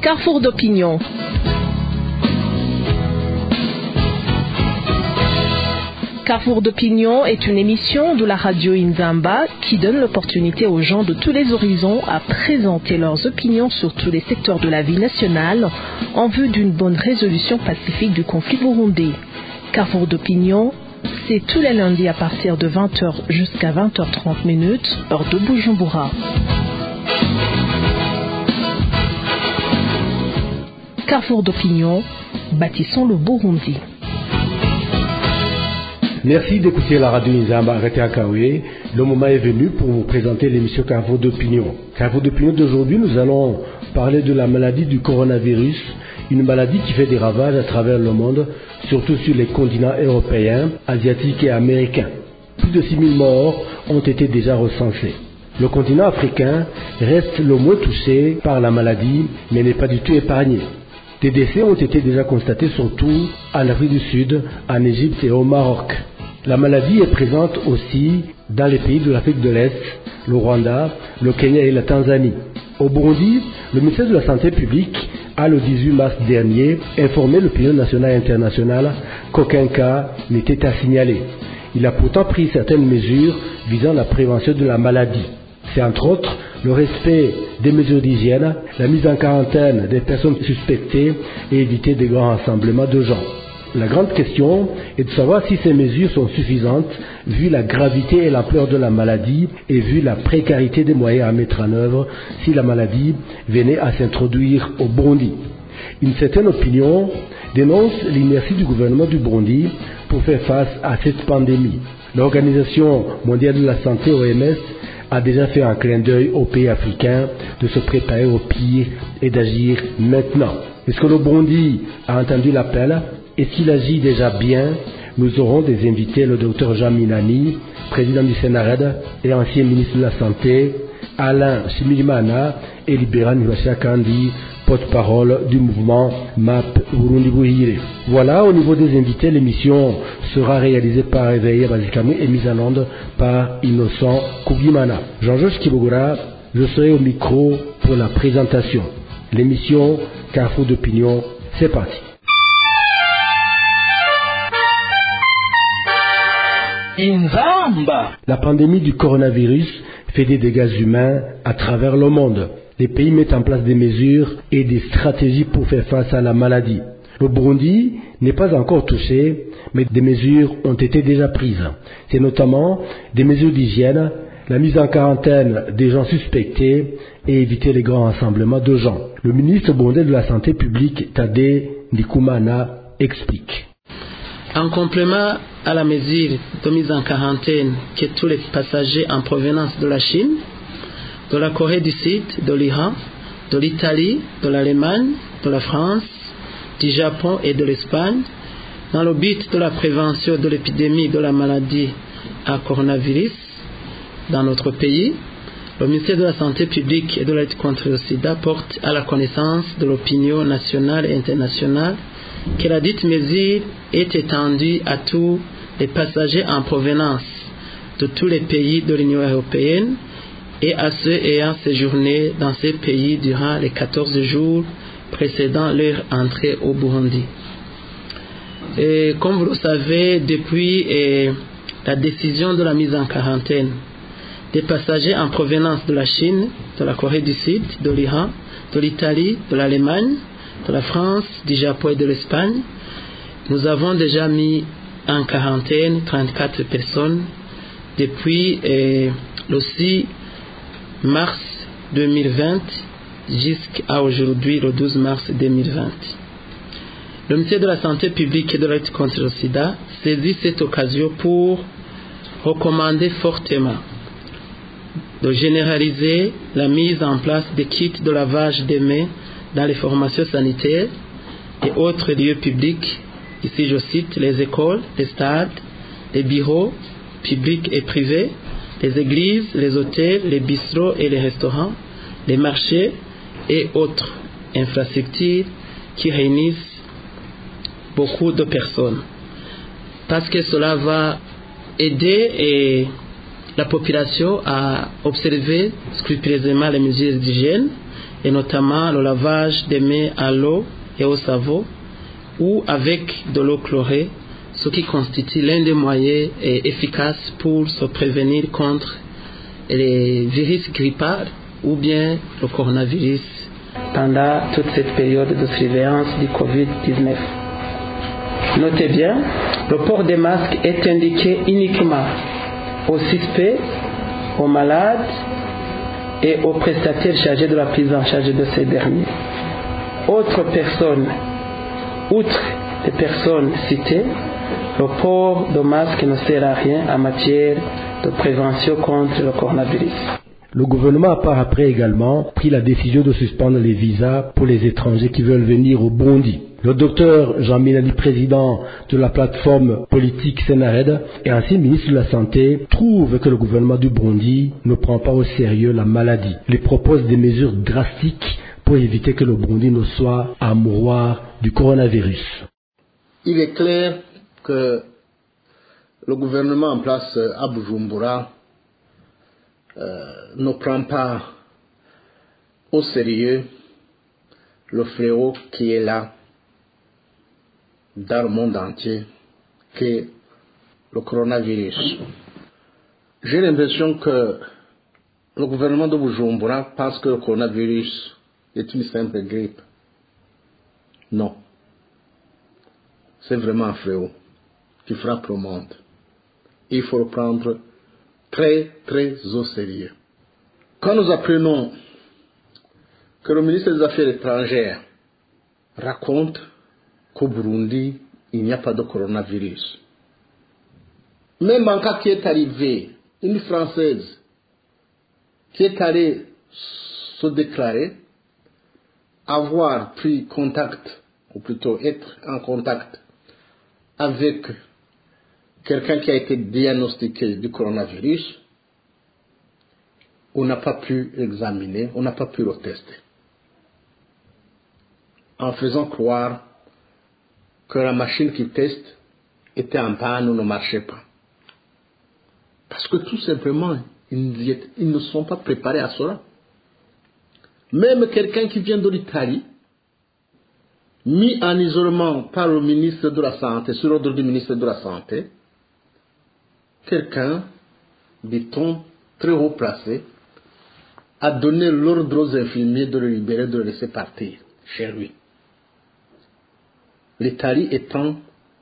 Carrefour d'opinion. Carrefour d'opinion est une émission de la radio Inzamba qui donne l'opportunité aux gens de tous les horizons à présenter leurs opinions sur tous les secteurs de la vie nationale en vue d'une bonne résolution pacifique du conflit burundais. Carrefour d'opinion, c'est tous les lundis à partir de 20h jusqu'à 20h30, heure de Bujumbura. Carrefour d'opinion, bâtissons le Burundi. Merci d'écouter la radio Inzamba arrêtée à Kaoué. Le moment est venu pour vous présenter l'émission Carrefour d'opinion. Carrefour d'opinion d'aujourd'hui, nous allons parler de la maladie du coronavirus, une maladie qui fait des ravages à travers le monde, surtout sur les continents européens, asiatiques et américains. Plus de 6000 morts ont été déjà recensés. Le continent africain reste le moins touché par la maladie, mais n'est pas du tout épargné. Des décès ont été déjà constatés surtout en Afrique du Sud, en Égypte et au Maroc. La maladie est présente aussi dans les pays de l'Afrique de l'Est, le Rwanda, le Kenya et la Tanzanie. Au Burundi, le ministère de la Santé publique a le 18 mars dernier informé l'opinion nationale et internationale qu'aucun cas n'était à signaler. Il a pourtant pris certaines mesures visant la prévention de la maladie. C'est entre autres le respect des mesures d'hygiène, la mise en quarantaine des personnes suspectées et éviter des grands rassemblements de gens. La grande question est de savoir si ces mesures sont suffisantes vu la gravité et l'ampleur de la maladie et vu la précarité des moyens à mettre en œuvre si la maladie venait à s'introduire au Burundi. Une certaine opinion dénonce l'inertie du gouvernement du Burundi pour faire face à cette pandémie. L'Organisation mondiale de la santé, OMS, a déjà fait un clin d'œil aux pays africains de se préparer au pire et d'agir maintenant. Est-ce que le Burundi a entendu l'appel? Est-ce qu'il agit déjà bien? Nous aurons des invités, le Dr Jean Minani, président du Sénared et ancien ministre de la Santé, Alain Shimirimana et Libéran Nibashakandi, porte-parole du mouvement MAP Burundi Buhire. Voilà, au niveau des invités, l'émission sera réalisée par Réveillé Bazikami et mise en onde par Innocent Kougimana. Jean-Georges Kibogora, je serai au micro pour la présentation. L'émission Carrefour d'opinion, c'est parti. Inzamba. La pandémie du coronavirus fait des dégâts humains à travers le monde. Les pays mettent en place des mesures et des stratégies pour faire face à la maladie. Le Burundi n'est pas encore touché, mais des mesures ont été déjà prises. C'est notamment des mesures d'hygiène, la mise en quarantaine des gens suspectés et éviter les grands rassemblements de gens. Le ministre burundais de la Santé publique, Tadé Ndikumana, explique. En complément à la mesure de mise en quarantaine que tous les passagers en provenance de la Chine, de la Corée du Sud, de l'Iran, de l'Italie, de l'Allemagne, de la France, du Japon et de l'Espagne, dans le but de la prévention de l'épidémie de la maladie à coronavirus dans notre pays, le ministère de la Santé publique et de la lutte contre le sida porte à la connaissance de l'opinion nationale et internationale que la dite mesure est étendue à tous les passagers en provenance de tous les pays de l'Union européenne et à ceux ayant séjourné dans ces pays durant les 14 jours précédant leur entrée au Burundi. Et comme vous le savez, depuis la décision de la mise en quarantaine des passagers en provenance de la Chine, de la Corée du Sud, de l'Iran, de l'Italie, de l'Allemagne, de la France, du Japon et de l'Espagne, nous avons déjà mis en quarantaine 34 personnes depuis le 6 mars 2020 jusqu'à aujourd'hui, le 12 mars 2020. Le ministère de la Santé publique et de la lutte contre le sida saisit cette occasion pour recommander fortement de généraliser la mise en place des kits de lavage des mains dans les formations sanitaires et autres lieux publics. Ici, je cite les écoles, les stades, les bureaux publics et privés, les églises, les hôtels, les bistrots et les restaurants, les marchés et autres infrastructures qui réunissent beaucoup de personnes. Parce que cela va aider la population a observé scrupuleusement les mesures d'hygiène et notamment le lavage des mains à l'eau et au savon ou avec de l'eau chlorée, ce qui constitue l'un des moyens efficaces pour se prévenir contre les virus grippales ou bien le coronavirus pendant toute cette période de surveillance du Covid-19. Notez bien, le port des masques est indiqué uniquement aux suspects, aux malades et aux prestataires chargés de la prise en charge de ces derniers. Autres personnes, outre les personnes citées, le port de masque ne sert à rien en matière de prévention contre le coronavirus. Le gouvernement a par après également pris la décision de suspendre les visas pour les étrangers qui veulent venir au Burundi. Le docteur Jean Minali, président de la plateforme politique Senared et ancien ministre de la Santé, trouve que le gouvernement du Burundi ne prend pas au sérieux la maladie. Il propose des mesures drastiques pour éviter que le Burundi ne soit à mouroir du coronavirus. Il est clair que le gouvernement en place à Bujumbura ne prend pas au sérieux le fléau qui est là dans le monde entier, qui est le coronavirus. J'ai l'impression que le gouvernement de Bujumbura pense que le coronavirus est une simple grippe. Non. C'est vraiment un fléau qui frappe le monde. Il faut le prendre très, très au sérieux. Quand nous apprenons que le ministre des Affaires étrangères raconte qu'au Burundi, il n'y a pas de coronavirus, même en cas qui est arrivé, une Française qui est allée se déclarer, avoir pris contact, ou plutôt être en contact avec quelqu'un qui a été diagnostiqué du coronavirus, on n'a pas pu l'examiner, on n'a pas pu le tester, en faisant croire que la machine qui teste était en panne ou ne marchait pas. Parce que tout simplement, ils ne sont pas préparés à cela. Même quelqu'un qui vient de l'Italie, mis en isolement par le ministre de la Santé, sur ordre du ministre de la Santé, quelqu'un, dit-on, très haut placé, a donné l'ordre aux infirmiers de le libérer, de le laisser partir chez lui. L'Italie étant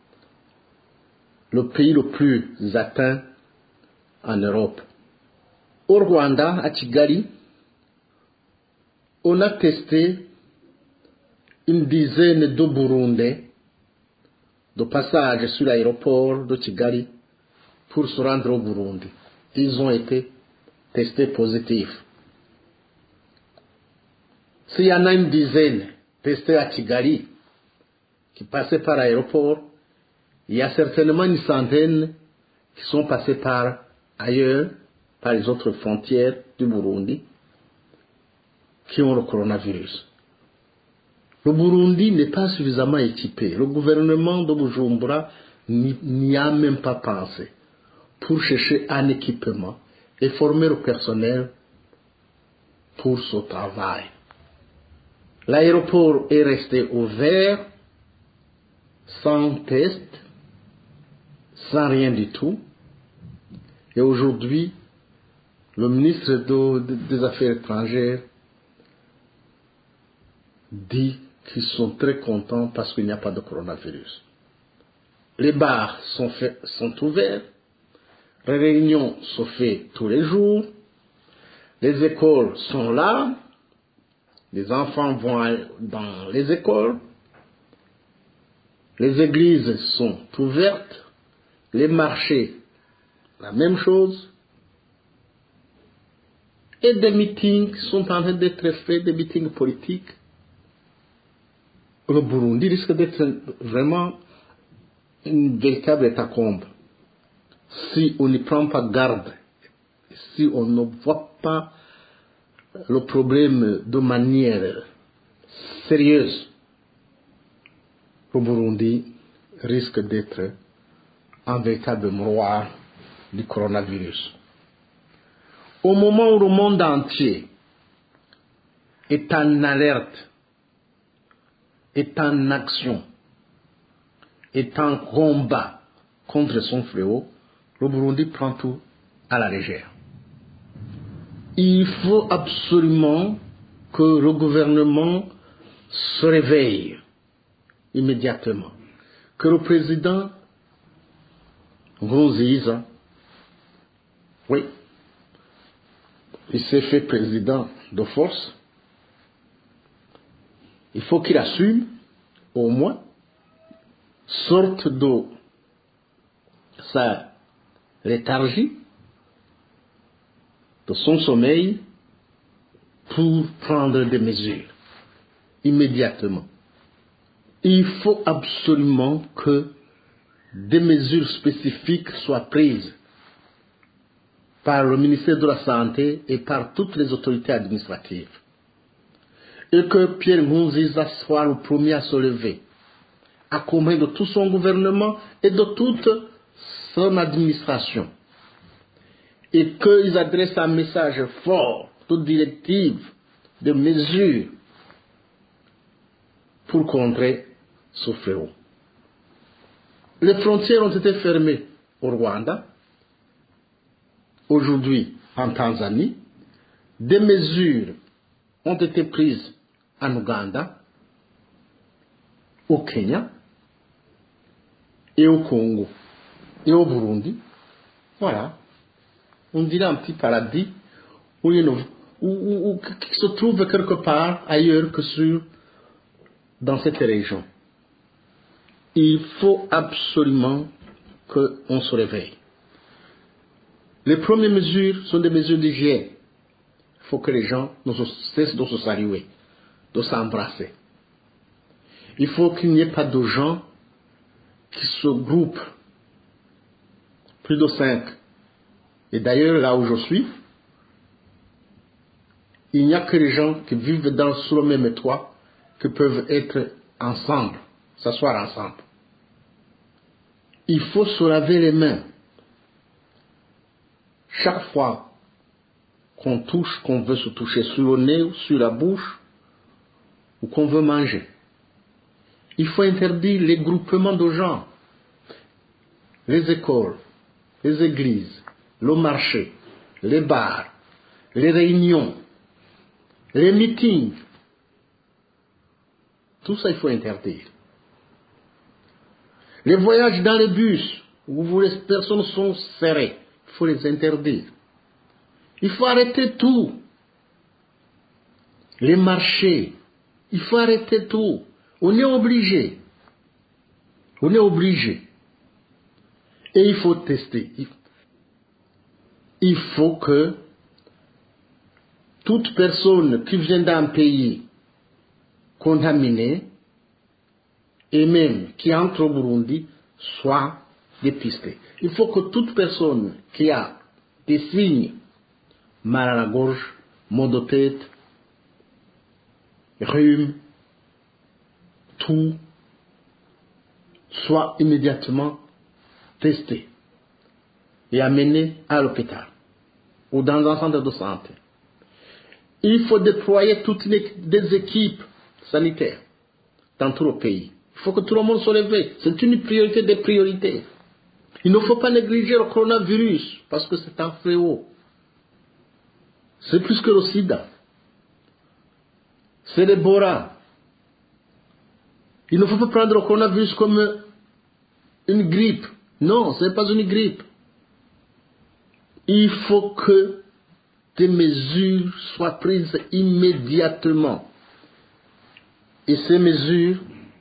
le pays le plus atteint en Europe. Au Rwanda, à Kigali, on a testé une dizaine de Burundais de passage sur l'aéroport de Kigali pour se rendre au Burundi. Ils ont été testés positifs. S'il y en a une dizaine testés à Kigali qui passaient par l'aéroport, il y a certainement une centaine qui sont passés par ailleurs, par les autres frontières du Burundi, qui ont le coronavirus. Le Burundi n'est pas suffisamment équipé. Le gouvernement de Bujumbura n'y a même pas pensé pour chercher un équipement et former le personnel pour ce travail. L'aéroport est resté ouvert, sans test, sans rien du tout. Et aujourd'hui, le ministre des Affaires étrangères dit qu'ils sont très contents parce qu'il n'y a pas de coronavirus. Les bars sont ouverts, les réunions se font tous les jours, les écoles sont là, les enfants vont dans les écoles, les églises sont ouvertes, les marchés, la même chose, et des meetings sont en train d'être faits, des meetings politiques. Le Burundi risque d'être vraiment une véritable hécatombe si on n'y prend pas garde, si on ne voit pas le problème de manière sérieuse. Le Burundi risque d'être un véritable mouroir du coronavirus. Au moment où le monde entier est en alerte, est en action, est en combat contre son fléau, le Burundi prend tout à la légère. Il faut absolument que le gouvernement se réveille immédiatement, que le président Nkurunziza, oui, il s'est fait président de force, il faut qu'il assume au moins sorte de sa léthargie, de son sommeil, pour prendre des mesures immédiatement. Il faut absolument que des mesures spécifiques soient prises par le ministère de la Santé et par toutes les autorités administratives. Et que Pierre Nkurunziza soit le premier à se lever, accompagné de tout son gouvernement et de toute son administration. Et qu'ils adressent un message fort, de directive, de mesures pour contrer ce fléau. Les frontières ont été fermées au Rwanda, aujourd'hui en Tanzanie. Des mesures ont été prises en Ouganda, au Kenya et au Congo et au Burundi. Voilà. On dirait un petit paradis où qui se trouve quelque part ailleurs que dans cette région. Il faut absolument qu'on se réveille. Les premières mesures sont des mesures d'hygiène. Il faut que les gens ne cessent de se saluer, de s'embrasser. Il faut qu'il n'y ait pas de gens qui se groupent, plus de 5. Et d'ailleurs, là où je suis, il n'y a que les gens qui vivent sous le même toit qui peuvent être ensemble, s'asseoir ensemble. Il faut se laver les mains. Chaque fois qu'on veut se toucher sur le nez ou sur la bouche, ou qu'on veut manger. Il faut interdire les groupements de gens, les écoles, les églises, le marché, les bars, les réunions, les meetings. Tout ça, il faut interdire. Les voyages dans les bus, où les personnes sont serrées, il faut les interdire. Il faut arrêter tout. Les marchés, il faut arrêter tout. On est obligé. On est obligé. Et il faut tester. Il faut que toute personne qui vient d'un pays contaminé et même qui entre au Burundi soit dépistée. Il faut que toute personne qui a des signes, mal à la gorge, maux de tête, rhume, tout, soit immédiatement testé et amené à l'hôpital ou dans un centre de santé. Il faut déployer toutes des équipes sanitaires dans tout le pays. Il faut que tout le monde se lève. C'est une priorité des priorités. Il ne faut pas négliger le coronavirus parce que c'est un fléau. C'est plus que le sida. C'est l'Ebola. Il ne faut pas prendre le coronavirus comme une grippe. Non, ce n'est pas une grippe. Il faut que des mesures soient prises immédiatement. Et ces mesures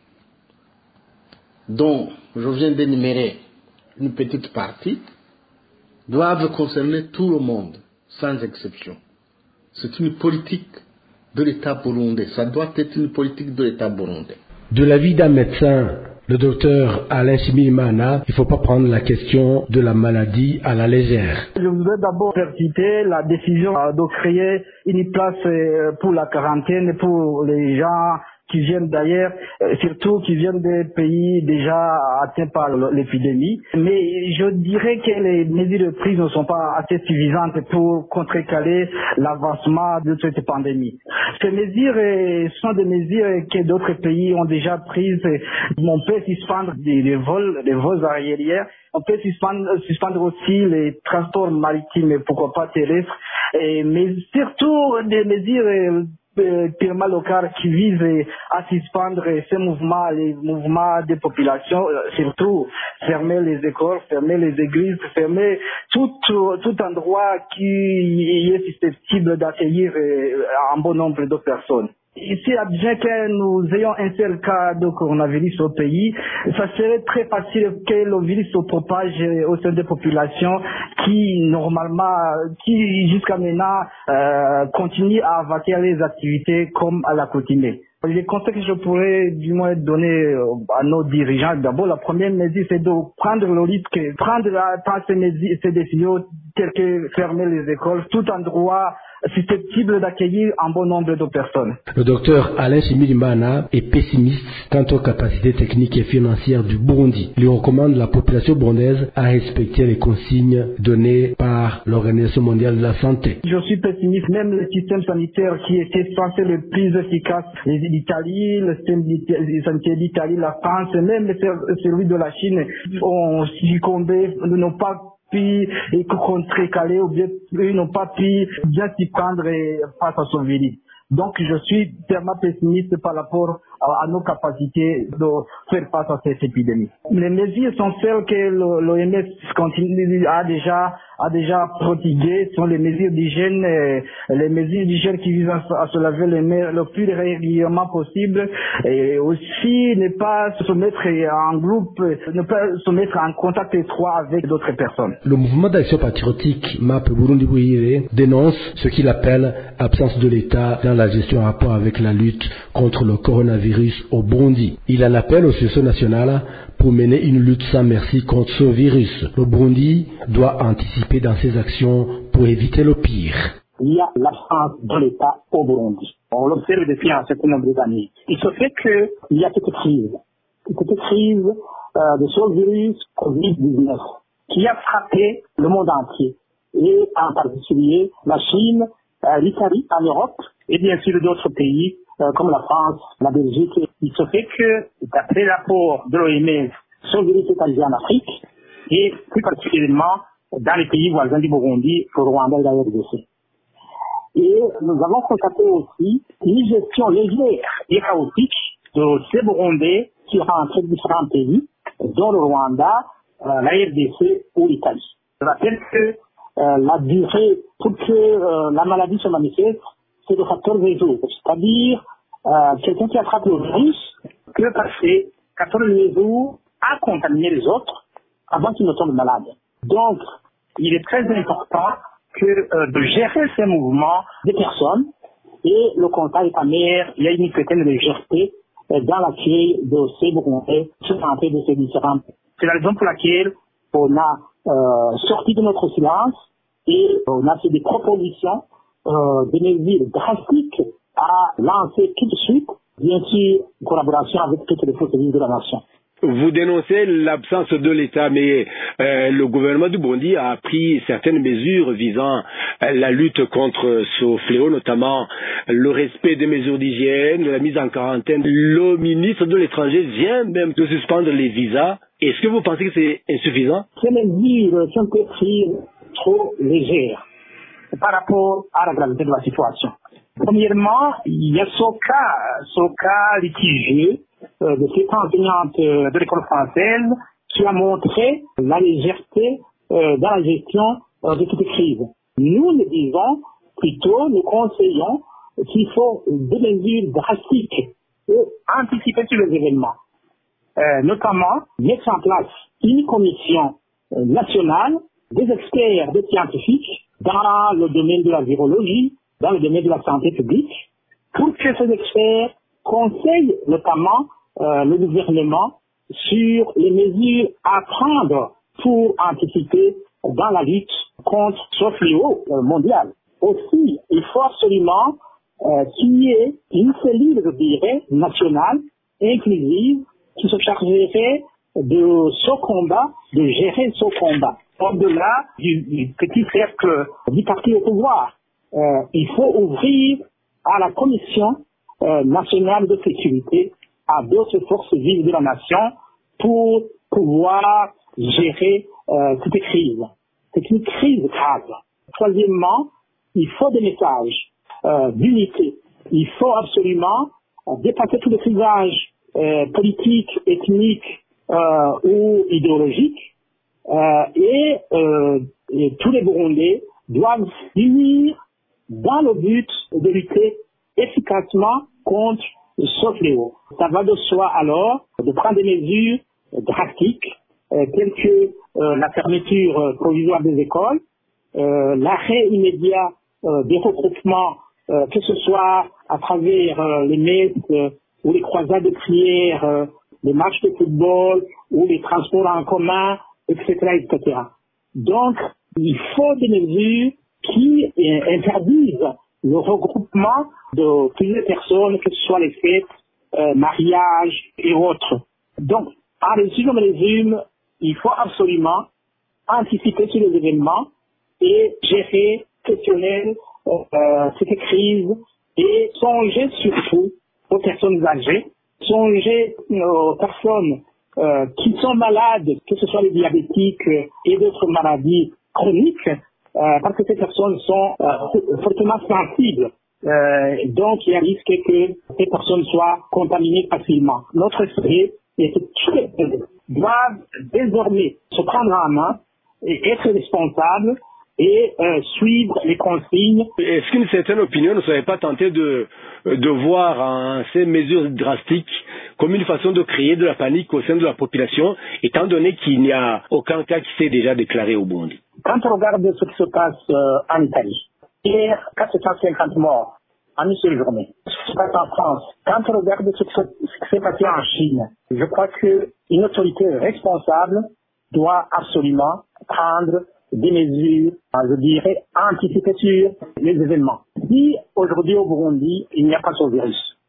dont je viens d'énumérer une petite partie doivent concerner tout le monde, sans exception. C'est une politique de l'État burundais. Ça doit être une politique de l'État burundais. De l'avis d'un médecin, le docteur Alain Simimana, il ne faut pas prendre la question de la maladie à la légère. Je voudrais d'abord féliciter la décision de créer une place pour la quarantaine pour les gens qui viennent d'ailleurs, surtout qui viennent des pays déjà atteints par l'épidémie. Mais je dirais que les mesures prises ne sont pas assez suffisantes pour contrecarrer l'avancement de cette pandémie. Ces mesures sont des mesures que d'autres pays ont déjà prises. On peut suspendre les vols aériens. On peut suspendre aussi les transports maritimes et pourquoi pas terrestres. Mais surtout des mesures purement locales qui visent à suspendre ces mouvements, les mouvements des populations, surtout fermer les écoles, fermer les églises, fermer tout endroit qui est susceptible d'accueillir un bon nombre de personnes. Ici, bien que nous ayons un seul cas de coronavirus au pays, ça serait très facile que le virus se propage au sein des populations qui jusqu'à maintenant continuent à vaquer les activités comme à l'accoutumée. Les conseils que je pourrais du moins donner à nos dirigeants, d'abord la première mesure c'est de prendre le risque, prendre ces décisions telles que fermer les écoles, tout endroit susceptible d'accueillir un bon nombre de personnes. Le docteur Alain Shimirimana est pessimiste quant aux capacités techniques et financières du Burundi. Il recommande la population burundaise à respecter les consignes données par l'Organisation mondiale de la santé. Je suis pessimiste, même le système sanitaire qui était censé le plus efficace, l'Italie, le système sanitaire d'Italie, la France, même celui de la Chine ont succombé, n'ont pas pu contrecarrer ou bien ils n'ont pas pu bien s'y prendre face à ce virus. Donc je suis tellement pessimiste par rapport à nos capacités de faire face à cette épidémie. Les mesures sont celles que l'OMS a déjà prodiguées, sont les mesures d'hygiène, qui visent à se laver les mains le plus régulièrement possible et aussi ne pas se mettre en groupe, ne pas se mettre en contact étroit avec d'autres personnes. Le mouvement d'action patriotique MAP Burundi Buhire dénonce ce qu'il appelle absence de l'État dans la gestion en rapport avec la lutte contre le coronavirus au Burundi. Il en appelle aux sociétés nationales pour mener une lutte sans merci contre ce virus. Le Burundi doit anticiper dans ses actions pour éviter le pire. Il y a l'absence de l'État au Burundi. On l'observe depuis un certain nombre d'années. Il se fait qu'il y a cette crise de ce virus Covid-19 qui a frappé le monde entier et en particulier la Chine, l'Italie en Europe et bien sûr d'autres pays comme la France, la Belgique. Il se fait que, d'après le rapport de l'OMS, ce virus est arrivé en Afrique et plus particulièrement dans les pays voisins du Burundi, le Rwanda et la RDC. Et nous avons constaté aussi une gestion légère et chaotique de ces Burundais qui rentrent de différents pays, dont le Rwanda, la RDC ou l'Italie. Je rappelle que la durée pour que la maladie se manifeste, c'est de 14 jours. C'est-à-dire, quelqu'un qui attrape le virus peut passer 14 jours à contaminer les autres avant qu'il ne tombe malade. Donc, il est très important de gérer ces mouvements des personnes et le contact est amer, il y a une certaine légèreté dans l'accueil de ces Burundais qui sont entrés de ces différents. C'est la raison pour laquelle on a sorti de notre silence et on a fait des propositions, des mesures drastiques à lancer tout de suite, bien sûr en collaboration avec toutes les forces vives de la nation. Vous dénoncez l'absence de l'État, mais le gouvernement du Burundi a pris certaines mesures visant la lutte contre ce fléau, notamment le respect des mesures d'hygiène, la mise en quarantaine. Le ministre de l'Étranger vient même de suspendre les visas. Est-ce que vous pensez que c'est insuffisant? Ces mesures sont prises trop légères par rapport à la gravité de la situation. Premièrement, il y a ce cas litigieux de cette enseignante de l'école française qui a montré la légèreté dans la gestion de cette crise. Nous disons plutôt, nous conseillons qu'il faut des mesures drastiques pour anticiper sur les événements. Notamment, mettre en place une commission nationale des experts, des scientifiques dans le domaine de la virologie, dans le domaine de la santé publique, pour que ces experts conseillent notamment le gouvernement sur les mesures à prendre pour anticiper dans la lutte contre ce fléau mondial. Aussi, il faut absolument qui est une cellule, je dirais, nationale, inclusive, qui se chargerait de ce combat, de gérer ce combat. Au-delà du petit cercle du parti au pouvoir, il faut ouvrir à la Commission nationale de sécurité, à d'autres forces vives de la nation, pour pouvoir gérer cette crise. C'est une crise grave. Troisièmement, il faut des messages d'unité. Il faut absolument dépasser tous les clivages politiques, ethniques ou idéologiques. Et tous les Burundais doivent s'unir dans le but de lutter efficacement contre ce fléau. Ça va de soi alors de prendre des mesures drastiques telles que la fermeture provisoire des écoles, l'arrêt immédiat des regroupements, que ce soit à travers les messes ou les croisades de prière, les matchs de football ou les transports en commun, etc., etc. Donc, il faut des mesures qui interdisent le regroupement de plusieurs personnes, que ce soit les fêtes, mariages et autres. Donc, en résumé, il faut absolument anticiper sur les événements et gérer, questionner cette crise et songer surtout aux personnes âgées, songer aux personnes qui sont malades, que ce soit les diabétiques et d'autres maladies chroniques, parce que ces personnes sont fortement sensibles. Donc, il y a risque que ces personnes soient contaminées facilement. Notre souhait est que tous les pays doivent désormais se prendre en main et être responsables et suivre les consignes. Est-ce qu'une certaine opinion ne serait pas tentée de voir ces mesures drastiques comme une façon de créer de la panique au sein de la population, étant donné qu'il n'y a aucun cas qui s'est déjà déclaré au Burundi? Quand on regarde ce qui se passe en Italie, hier, 450 morts en une seule journée. Ce qui se passe en France, quand on regarde ce qui s'est passé en Chine, je crois qu'une autorité responsable doit absolument prendre des mesures, je dirais, anticiper sur les événements. Si aujourd'hui au Burundi, il n'y a pas ce virus,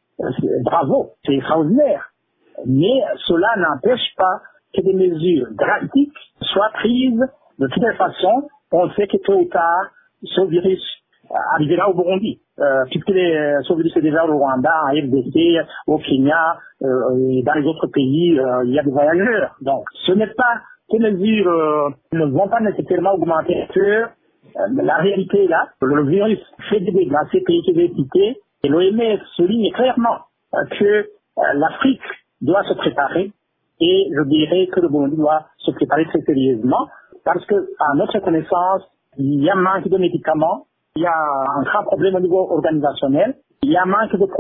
bravo, c'est extraordinaire. Mais cela n'empêche pas que des mesures drastiques soient prises. De toute façon, on sait que tôt ou tard, ce virus arrivera au Burundi, puisque ce virus est déjà au Rwanda, en RDC, au Kenya, et dans les autres pays, il y a des voyageurs. Donc, ce n'est pas ces mesures ne vont pas nécessairement augmenter que la réalité est là. Le virus fait des dégâts dans ces pays que j'ai cités, et l'OMS souligne clairement que l'Afrique doit se préparer, et je dirais que le Burundi doit se préparer très sérieusement, parce que, à notre connaissance, il y a un manque de médicaments, il y a un grand problème au niveau organisationnel, il y a un manque de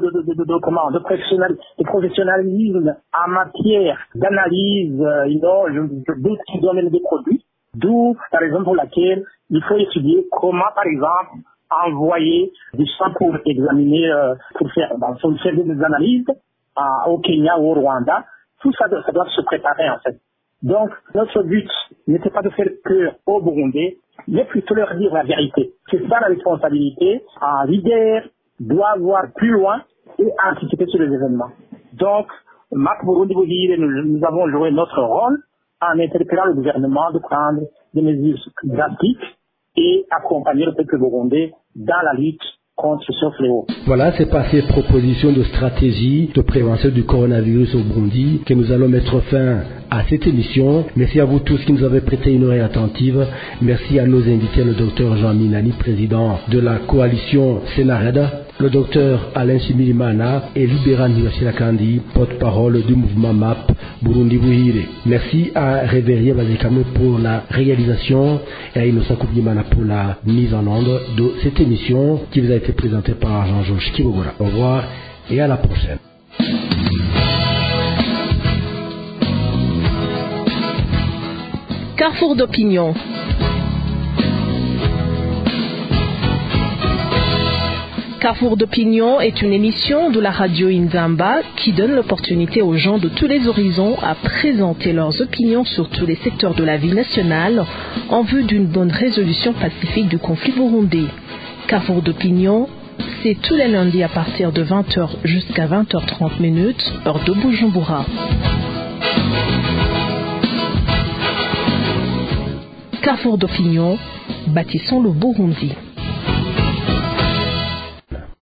professionnalisme en matière d'analyse, je doute qu'ils donnent des produits, d'où la raison pour laquelle il faut étudier comment, par exemple, envoyer du sang pour examiner, pour faire des analyses au Kenya ou au Rwanda. Tout ça doit se préparer, en fait. Donc, notre but n'était pas de faire peur aux Burundais, mais plutôt leur dire la vérité. C'est ça la responsabilité. Un leader doit voir plus loin et anticiper sur les événements. Donc, Mac Burundi Buhire, nous avons joué notre rôle en interpellant le gouvernement de prendre des mesures drastiques et accompagner le peuple burundais dans la lutte contre ce fléau. Voilà, c'est par ces propositions de stratégie de prévention du coronavirus au Burundi que nous allons mettre fin à cette émission. Merci à vous tous qui nous avez prêté une oreille attentive. Merci à nos invités, le docteur Jean Minani, président de la coalition Senareda, le docteur Alain Shimirimana et Libéran Niwashira-Kandi, porte-parole du mouvement MAP Burundi Buhire. Merci à Réverie Bazekame pour la réalisation et à Innocent Koubimana pour la mise en onde de cette émission qui vous a été présentée par Jean-Georges Kibogora. Au revoir et à la prochaine. Carrefour d'opinion. Carrefour d'opinion est une émission de la radio Inzamba qui donne l'opportunité aux gens de tous les horizons à présenter leurs opinions sur tous les secteurs de la vie nationale en vue d'une bonne résolution pacifique du conflit burundais. Carrefour d'opinion, C'est tous les lundis à partir de 20h jusqu'à 20h30, heure de Bujumbura. Carrefour d'opinion, bâtissons le Burundi.